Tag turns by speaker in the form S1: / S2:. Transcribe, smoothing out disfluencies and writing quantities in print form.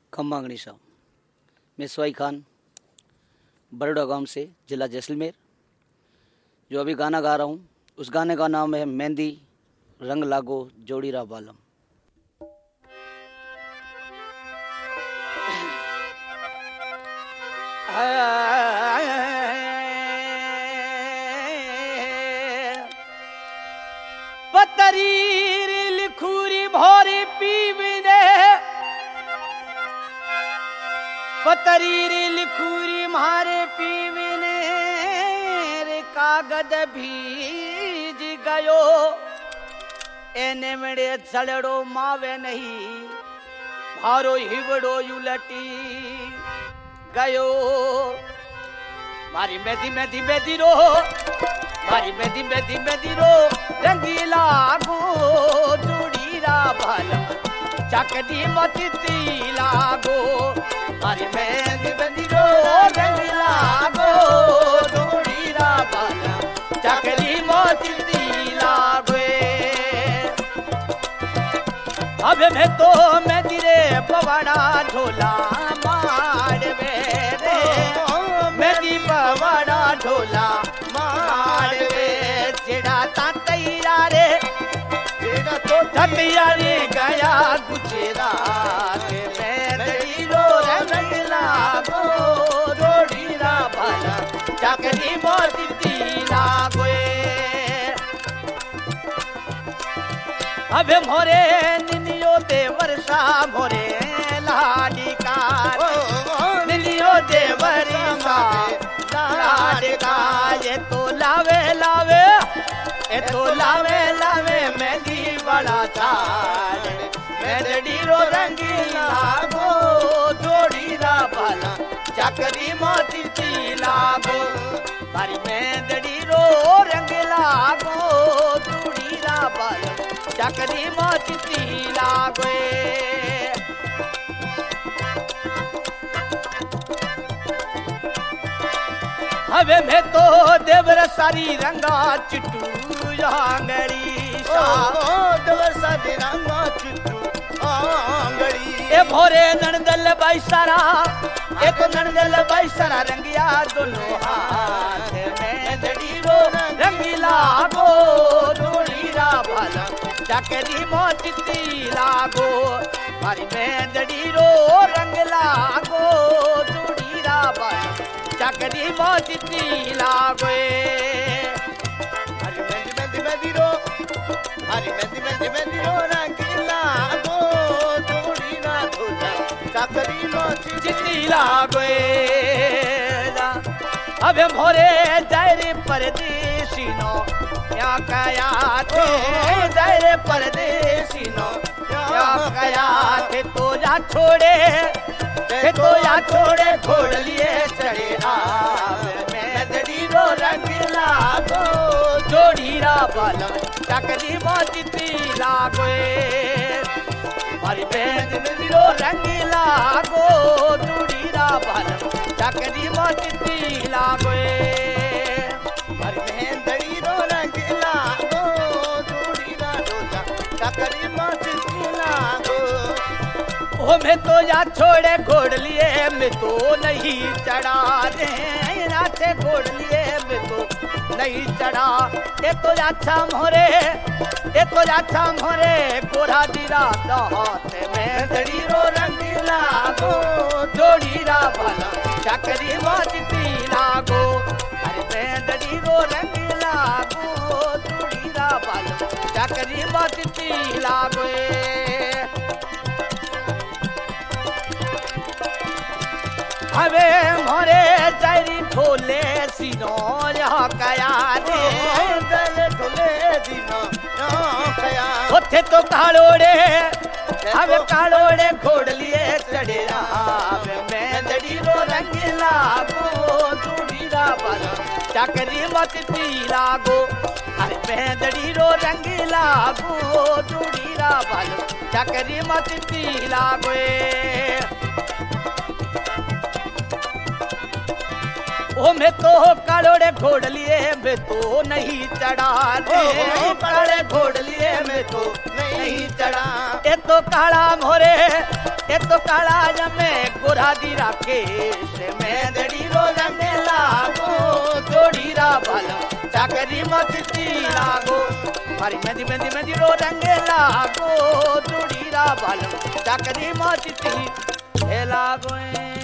S1: खम्बांगणी साहब। मैं स्वाई खान बरडा गांव से, जिला जैसलमेर। जो अभी गाना गा रहा हूँ उस गाने का नाम है मेहंदी रंग लागो जोड़ीरा बालम। पतरीर लिखूरी भोरी पीवने, पतरीरी लिखूरी मारे पीवने रे कागद भीज गयो, एने मेरे चलड़ो मावे नहीं, भारो हिवड़ो उलटी गयो। मारी मेहंदी मेहंदी मेहंदी रो, मारी मेहंदी मेहंदी मेहंदी रो, रंगीला गो जोड़ीरा बालम, चकदी मती लागो। मारी मेहंदी मेहंदी रो, रंगीला गो जोड़ीरा बालम, चकदी मती लागो। अब मैं तो मेहंदी रे पवाड़ा ढोला मार रे, मेहंदी पवाड़ा ढोला मार वे, जेड़ा तातैया रे, जेड़ा तो तातैया रे गया गुजरात, मेहंदी रो रंग लागो जोड़ीरा बालम, चकदी मोती लागो। अब मोरे निनियो दे वर्षा मोरे लाडी का, निनियो दे वर्षा लाडी का, ये तो लावे लावे, ये तो लावे लावे मेहंदी वाला तार, मेहंदी रो रंगीला गो जोड़ीरा बालम, चकदी मोती लागो। मारी मेहंदी रो रंगीला गो जोड़ीरा बालम, चकदी मोती लागो। हवे में तो देवर सारी रंगा चिट्टू आंगड़ी, देवर सारी रंगा चिट्टू आंगड़ी। ए भोरे नंदल बाई सारा, ए तो नंदल बाई सारा रंगिया दोनों हाथ, मेहंदी रो रंगीला गो जोड़ीरा बालम, चकदी मोती लागो। मारी मेहंदी रो रंग लागो जोड़ीरा बालम, चकदी मोती लागो। हरी मेहंदी मेहंदी मेहंदी रो, हरी मेहंदी मेहंदी मेहंदी रो रंगीला गो जोड़ीरा बालम, चकदी मोती लागो। अब मोरे जायरे परदेसी नो या कया थे, जायरे परदेसी नो या कया थे, तो जा छोड़े, तो या छोड़े छोड़ लिए चढ़े राम, मेहंदी रो रंगीला गो जोड़ीरा बालम, चकदी मोती लागो। मारी मेहंदी रो रंगीला गो जोड़ीरा बालम, चकदी मोती लागो। मारी मेहंदी रो रंगीला गो जोड़ीरा ढोला, चकदी मोती लागो। ओ मैं तो या छोड़े घोड़ लिए, मैं तो नहीं चढ़ा रे, नाचे घोड़ लिए मैं तो नहीं चढ़ा। ये तो अच्छा मोरे, ये तो अच्छा मोरे गोरा दीरा दात, मेहंदी रो रंगीला गो जोड़ीरा बालम, चकदी मोती लागो। अरे मेहंदी रो रंगीला गो जोड़ीरा बालम, चकदी मोती लागो। हवे मोरे जायरी ढोले सीनो यहाँ कया रे, ढोले सीनो यहाँ कया, उठे तो कालोड़े, हवे कालोड़े घोड़ लिए चढ़े राम, मेहंदी रो रंगीला गो जोड़ीरा बालम, चकदी मोती लागो। अरे मेहंदी रो रंगीला गो जोड़ीरा बालम, चकदी मोती लागो। ओ मैं तो कालोड़े घोड़ लिए मैं तो नहीं चढ़ा रे, काले घोड़ लिए मैं तो नहीं चढ़ा। ये तो काला मोरे ये तो काला जमे गोरा दी राखे से मेंदड़ी रो रंग लागो जोड़ी रा बालम चाकरी मचती लागो मारी मेहंदी मेहंदी मेहंदी रो रंग लागो जोड़ी रा बालम चाकरी मचती लागो